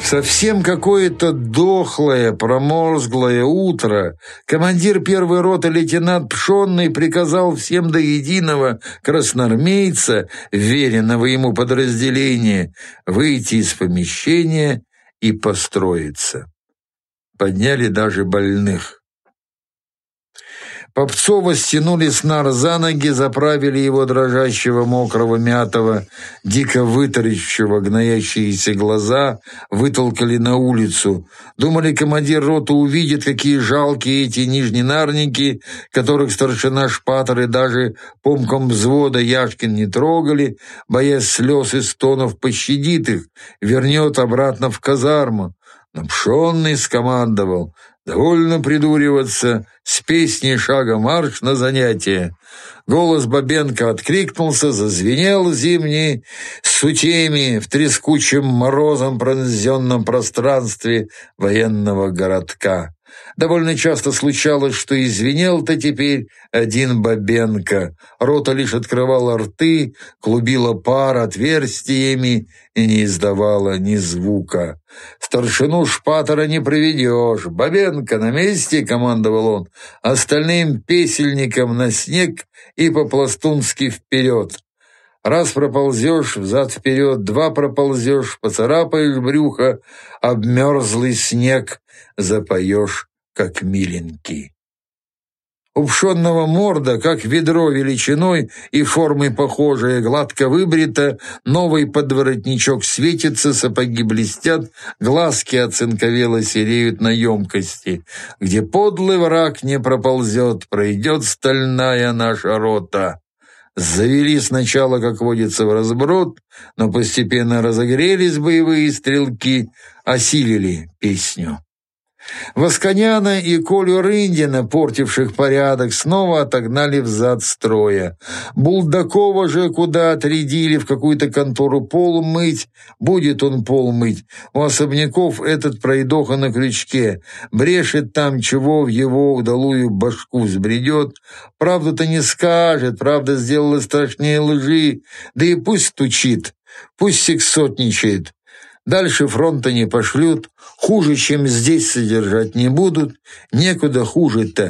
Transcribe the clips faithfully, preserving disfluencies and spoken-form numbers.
Совсем какое-то дохлое, проморзглое утро командир первой роты лейтенант Пшонный приказал всем до единого красноармейца, веренного ему подразделения, выйти из помещения и построиться. Подняли даже больных. Попцова стянули с нар за ноги, заправили его дрожащего, мокрого, мятого, дико вытаращившего гноящиеся глаза, вытолкали на улицу. Думали, командир роты увидит, какие жалкие эти нижненарники, которых старшина Шпатер и даже помком взвода Яшкин не трогали, боясь слез и стонов, пощадит их, вернет обратно в казарму. Но Пшонный скомандовал: «Довольно придуриваться, с песней шага марш на занятия». Голос Бабенко откликнулся, зазвенел зимний сутеми в трескучем морозом пронзенном пространстве военного городка. Довольно часто случалось, что извинел-то теперь один Бабенко. Рота лишь открывала рты, клубила пар отверстиями и не издавала ни звука. Старшину Шпатера не проведешь. «Бабенко, на месте!» — командовал он. «Остальным песельникам на снег и по-пластунски вперед. Раз проползешь взад-вперед, два проползешь, поцарапаешь брюхо, обмерзлый снег запоешь, как миленький». У Пшонного морда, как ведро величиной и формой похожая, гладко выбрита, новый подворотничок светится, сапоги блестят, глазки оцинковело сереют на емкости. Где подлый враг не проползет, пройдет стальная наша рота. Завели сначала, как водится, в разброд, но постепенно разогрелись боевые стрелки, осилили песню. Восконяна и Колю Рындина, портивших порядок, снова отогнали взад строя. Булдакова же куда отрядили, в какую-то контору пол мыть. Будет он пол мыть. У особняков этот пройдоха на крючке. Брешет там, чего в его удалую башку взбредет. Правду-то не скажет, правда сделала страшнее лжи. Да и пусть стучит, пусть сексотничает. Дальше фронта не пошлют, хуже, чем здесь, содержать не будут, некуда хуже-то.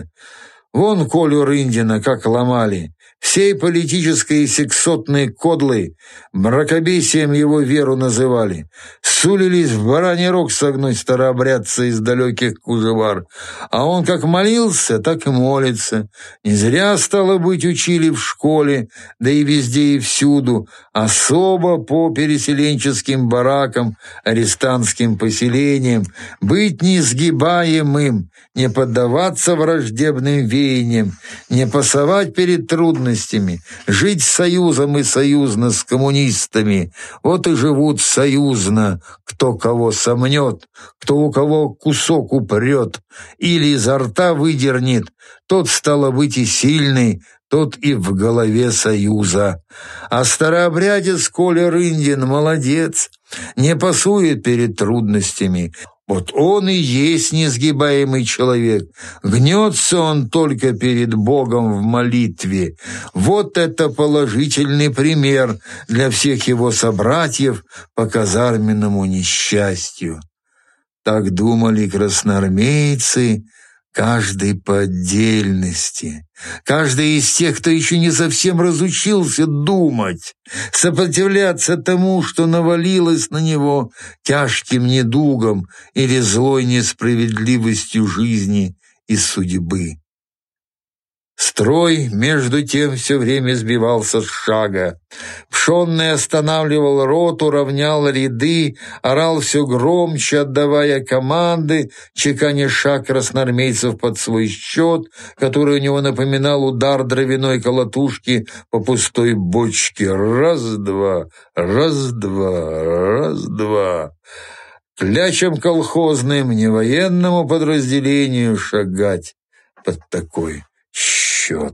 Вон Колю Рындина как ломали. Всей политической и сексотной кодлой мракобесием его веру называли. Сулились в бараний рог согнуть старообрядца из далеких кужевар. А он как молился, так и молится. Не зря, стало быть, учили в школе, да и везде и всюду, особо по переселенческим баракам, арестантским поселениям, быть несгибаемым, не поддаваться враждебным веяниям, не пасовать перед трудностями, жить союзом и союзно с коммунистами. Вот и живут союзно, кто кого сомнет, кто у кого кусок упрет или изо рта выдернет, тот, стало быть, и сильный, тот и в голове союза. А старообрядец Коля Рындин молодец, не пасует перед трудностями. Вот он и есть несгибаемый человек. Гнется он только перед Богом в молитве. Вот это положительный пример для всех его собратьев по казарменному несчастью. Так думали красноармейцы, каждый по отдельности. Каждый из тех, кто еще не совсем разучился думать, сопротивляться тому, что навалилось на него тяжким недугом или злой несправедливостью жизни и судьбы. Строй, между тем, все время сбивался с шага. Пшонный останавливал роту, равнял ряды, орал все громче, отдавая команды, чеканя шаг красноармейцев под свой счет, который у него напоминал удар дровяной колотушки по пустой бочке. Раз-два, раз-два, раз-два. Клячам колхозным, не военному подразделению шагать под такой счет.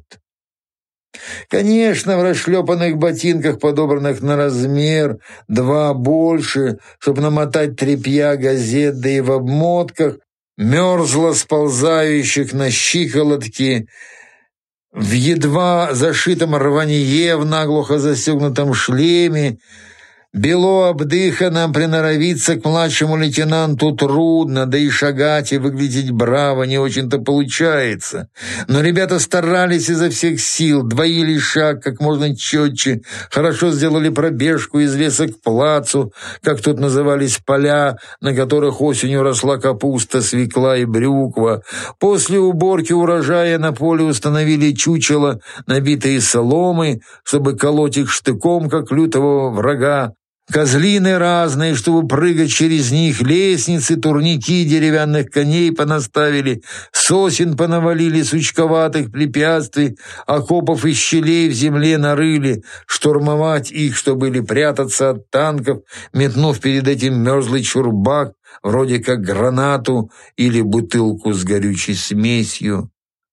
Конечно, в расшлепанных ботинках, подобранных на размер, два больше, чтобы намотать тряпья газет, да и в обмотках, мерзло сползающих на щиколотки, в едва зашитом рванье, в наглухо застегнутом шлеме, Бело обдыханным приноровиться к младшему лейтенанту трудно, да и шагать и выглядеть браво не очень-то получается. Но ребята старались изо всех сил, двоили шаг как можно четче, хорошо сделали пробежку из леса к плацу, как тут назывались поля, на которых осенью росла капуста, свекла и брюква. После уборки урожая на поле установили чучело, набитые соломой, чтобы колоть их штыком, как лютого врага. Козлины разные, чтобы прыгать через них, лестницы, турники деревянных коней понаставили, сосен понавалили, сучковатых препятствий, окопов и щелей в земле нарыли, штурмовать их, чтобы или прятаться от танков, метнув перед этим мерзлый чурбак, вроде как гранату или бутылку с горючей смесью.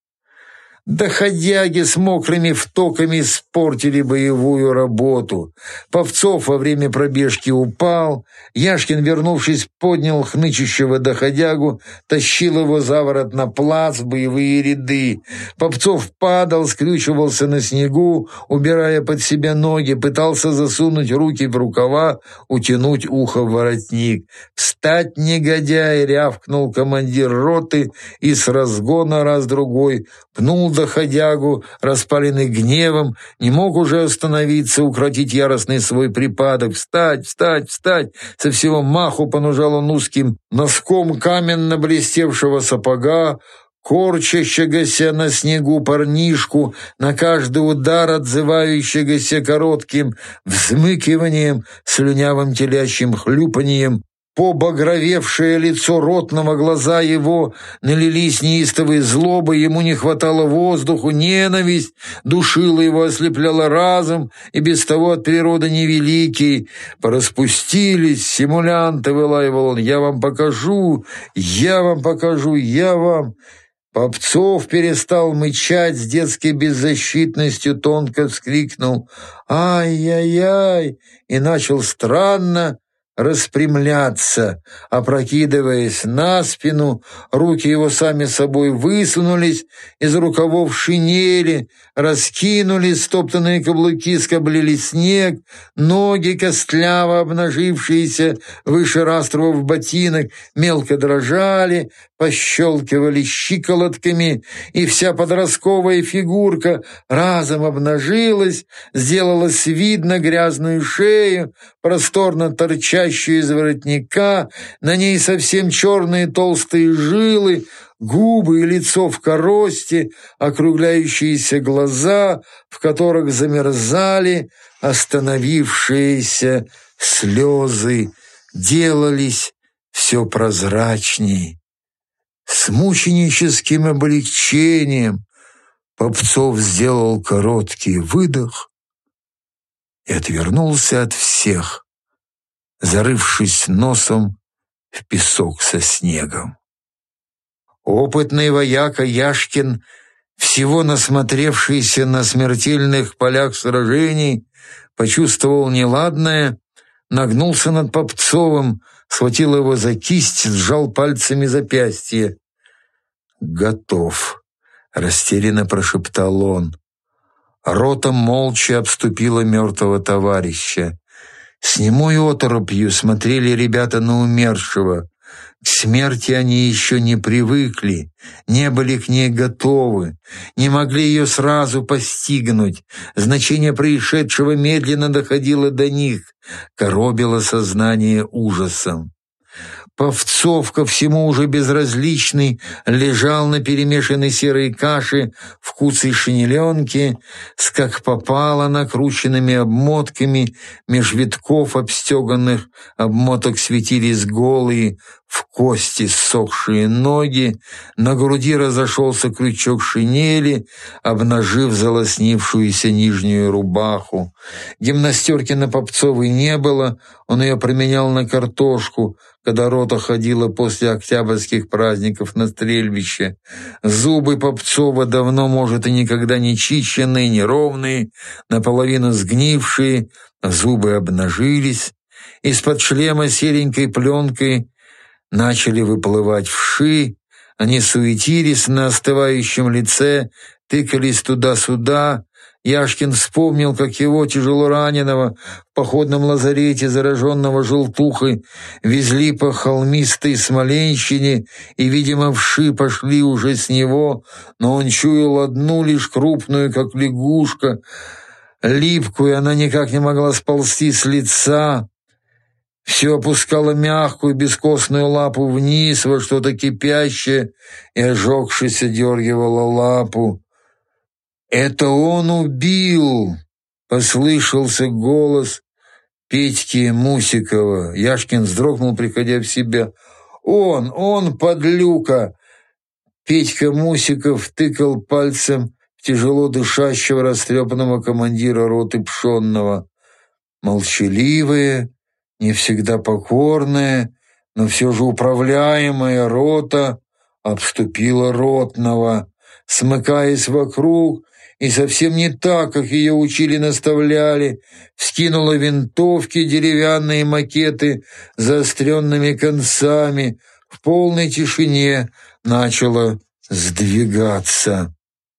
Доходяги с мокрыми втоками испортили боевую работу. Повцов во время пробежки упал. Яшкин, вернувшись, поднял хнычущего доходягу, тащил его за ворот на плац в боевые ряды. Повцов падал, скрючивался на снегу, убирая под себя ноги, пытался засунуть руки в рукава, утянуть ухо в воротник. «Встать, негодяй!» — рявкнул командир роты и с разгона раз-другой пнул доходягу, распаленный гневом, не мог уже остановиться, укротить яростный свой припадок. «Встать, встать, встать!» Со всего маху понужал он узким носком каменно блестевшего сапога, корчащегося на снегу парнишку, на каждый удар отзывающегося коротким взмыкиванием, слюнявым телящим хлюпаньем. Побагровевшее лицо ротного, глаза его налились неистовой злобой, ему не хватало воздуху, ненависть душила его, ослепляла разум, и без того от природы невеликий. «Пораспустились, симулянты!» — вылаивал он. «Я вам покажу, я вам покажу, я вам...» Попцов перестал мычать с детской беззащитностью, тонко вскрикнул «Ай-яй-яй!» и начал странно распрямляться, опрокидываясь на спину, руки его сами собой высунулись из рукавов шинели, раскинулись, стоптанные каблуки скоблили снег, ноги, костляво обнажившиеся выше растровов ботинок, мелко дрожали, пощелкивали щиколотками, и вся подростковая фигурка разом обнажилась, сделалась видно грязную шею, просторно торчащую из воротника, на ней совсем черные толстые жилы, губы и лицо в коросте, округляющиеся глаза, в которых замерзали остановившиеся слезы, делались все прозрачней. С мученическим облегчением Попцов сделал короткий выдох и отвернулся от всех, зарывшись носом в песок со снегом. Опытный вояка Яшкин, всего насмотревшийся на смертельных полях сражений, почувствовал неладное, нагнулся над Попцовым, схватил его за кисть, сжал пальцами запястье. «Готов», — растерянно прошептал он. Рота молча обступила мертвого товарища. С немой оторопью смотрели ребята на умершего. К смерти они еще не привыкли, не были к ней готовы, не могли ее сразу постигнуть. Значение происшедшего медленно доходило до них, коробило сознание ужасом. Повцов, ко всему уже безразличный, лежал на перемешанной серой каше в куцей шинеленке, с как попало накрученными обмотками, меж витков обстеганных обмоток светились голые, в кости ссохшие ноги, на груди разошелся крючок шинели, обнажив залоснившуюся нижнюю рубаху. Гимнастерки на Попцовой не было, он ее променял на картошку, когда рота ходила после октябрьских праздников на стрельбище. Зубы Попцова давно, может, и никогда не чищенные, неровные, наполовину сгнившие, зубы обнажились. Из-под шлема серенькой пленкой начали выплывать вши, они суетились на остывающем лице, тыкались туда-сюда, Яшкин вспомнил, как его, тяжело раненого, в походном лазарете, зараженного желтухой, везли по холмистой Смоленщине, и, видимо, вши пошли уже с него, но он чуял одну лишь крупную, как лягушка, липкую, она никак не могла сползти с лица, все опускала мягкую бескостную лапу вниз во что-то кипящее и, ожегшись, дергивала лапу. «Это он убил!» — послышался голос Петьки Мусикова. Яшкин вздрогнул, приходя в себя. «Он! Он, подлюка!» Петька Мусиков тыкал пальцем в тяжело дышащего растрепанного командира роты Пшонного. Молчаливая, не всегда покорная, но все же управляемая рота обступила ротного, смыкаясь вокруг, и совсем не так, как ее учили-наставляли, вскинула винтовки, деревянные макеты с заостренными концами, в полной тишине начала сдвигаться.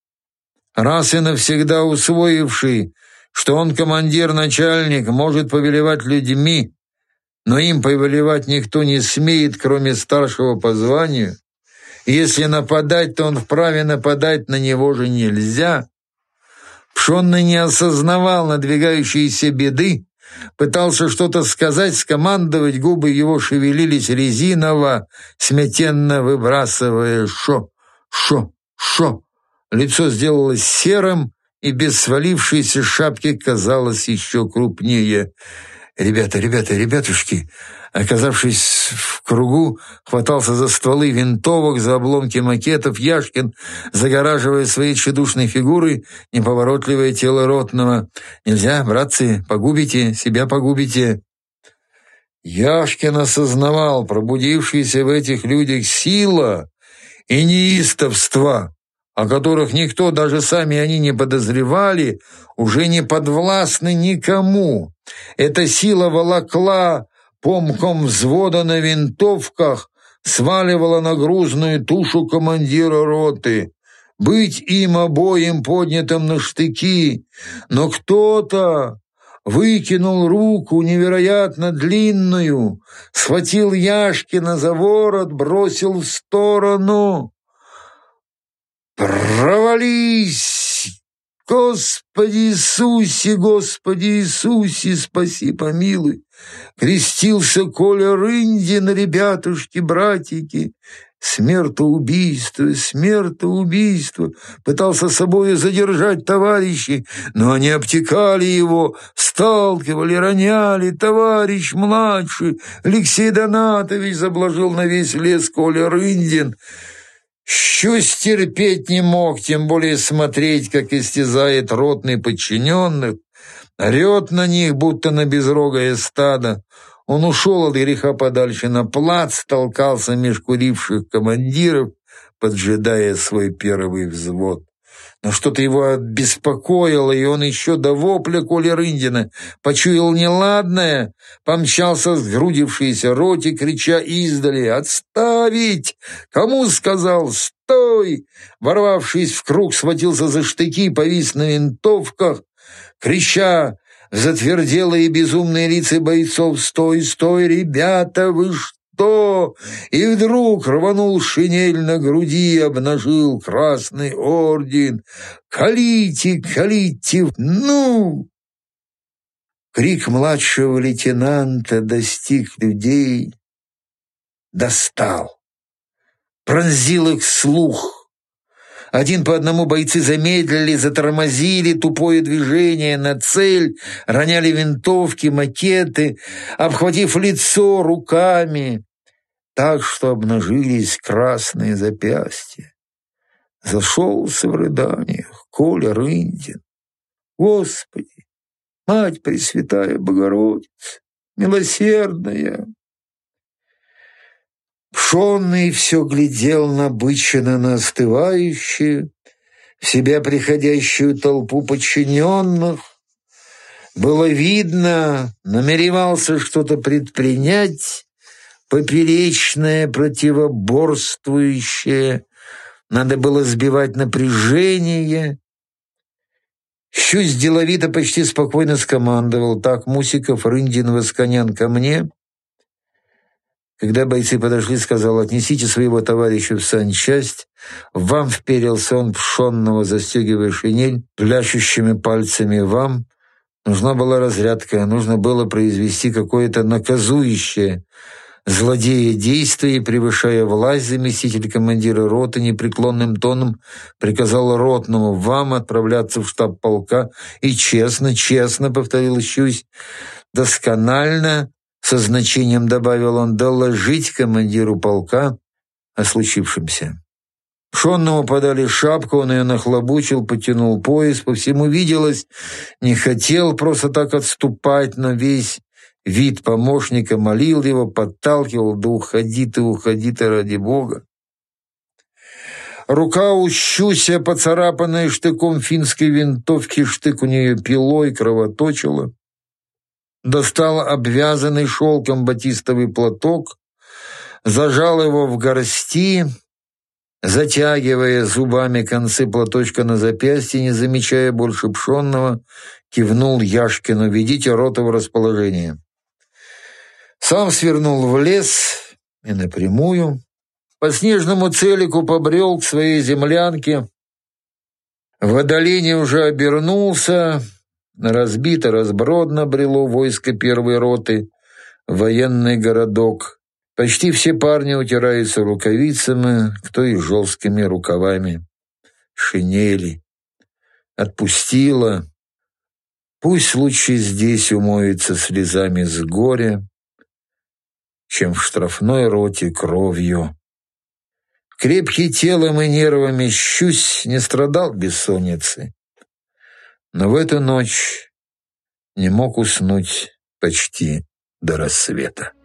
Раз и навсегда усвоивший, что он командир-начальник, может повелевать людьми, но им повелевать никто не смеет, кроме старшего по званию, и если нападать, то он вправе нападать, на него же нельзя. Пшонный не осознавал надвигающейся беды, пытался что-то сказать, скомандовать, губы его шевелились резиново, смятенно выбрасывая «шо, шо, шо». Лицо сделалось серым, и без свалившейся шапки казалось еще крупнее. «Ребята, ребята, ребятушки!» Оказавшись в кругу, хватался за стволы винтовок, за обломки макетов. Яшкин, загораживая своей тщедушной фигурой неповоротливое тело ротного. «Нельзя, братцы, погубите, себя погубите!» Яшкин осознавал пробудившаяся в этих людях сила и неистовство, о которых никто, даже сами они не подозревали, уже не подвластны никому. Эта сила волокла помком взвода на винтовках, сваливала на грузную тушу командира роты. Быть им обоим поднятым на штыки, но кто-то выкинул руку невероятно длинную, схватил Яшкина за ворот, бросил в сторону. «Провались! Господи Иисусе, Господи Иисусе, спаси, помилуй!» Крестился Коля Рындин, ребятушки, братики. Смертоубийство, смертоубийство. Пытался собою задержать товарищей, но они обтекали его, сталкивали, роняли. Товарищ младший, Алексей Донатович, заблажил на весь лес Коля Рындин. Щу стерпеть не мог, тем более смотреть, как истязает ротный подчиненных, орет на них, будто на безрогое стадо. Он ушел от греха подальше на плац, толкался меж куривших командиров, поджидая свой первый взвод. Но что-то его беспокоило, и он еще до вопля Коли Рындина почуял неладное, помчался с сгрудившейся роте, крича издали: «Отставить! Кому сказал? Стой!» Ворвавшись в круг, схватился за штыки, повис на винтовках, крича в затверделые безумные лица бойцов: «Стой, стой, ребята, вы что?» И вдруг рванул шинель на груди, обнажил красный орден. «Калите, калите, ну!» Крик младшего лейтенанта достиг людей, достал, пронзил их слух. Один по одному бойцы замедлили, затормозили тупое движение на цель, роняли винтовки, макеты, обхватив лицо руками, так что обнажились красные запястья. Зашелся в рыданиях Коля Рындин. «Господи, Мать Пресвятая Богородица, милосердная!» Пшонный все глядел набыченно на остывающую, в себя приходящую толпу подчиненных. Было видно, намеревался что-то предпринять, поперечное, противоборствующее. Надо было сбивать напряжение. Щусь деловито, почти спокойно скомандовал: «Так, Мусиков, Рындин, Восконян, ко мне». Когда бойцы подошли, сказал: «Отнесите своего товарища в санчасть». «Вам», — вперился он пшенного, застегивая шинель пляшущими пальцами, «вам нужна была разрядка, нужно было произвести какое-то наказующее злодея действие, и, превышая власть, заместитель командира роты непреклонным тоном приказал ротному: вам отправляться в штаб полка и честно, честно, — повторил Щусь, — досконально, со значением добавил он, — доложить командиру полка о случившемся». Пшенному подали шапку, он ее нахлобучил, потянул пояс, по всему виделось, не хотел просто так отступать, но весь вид помощника молил его, подталкивал: «Да уходи ты, уходи ты, ради Бога». Рука у Щуся, поцарапанная штыком финской винтовки, штык у нее пилой, кровоточила. Достал обвязанный шелком батистовый платок, зажал его в горсти, затягивая зубами концы платочка на запястье, не замечая больше Пшенного, кивнул Яшкину: «Ведите роту в расположение». Сам свернул в лес и напрямую по снежному целику побрел к своей землянке. В долине уже обернулся, разбито, разбродно брело войско первой роты, военный городок. Почти все парни утираются рукавицами, кто и жесткими рукавами шинели. Отпустила. Пусть лучше здесь умоется слезами с горя, чем в штрафной роте кровью. Крепкий телом и нервами Щусь не страдал бессонницы, но в эту ночь не мог уснуть почти до рассвета.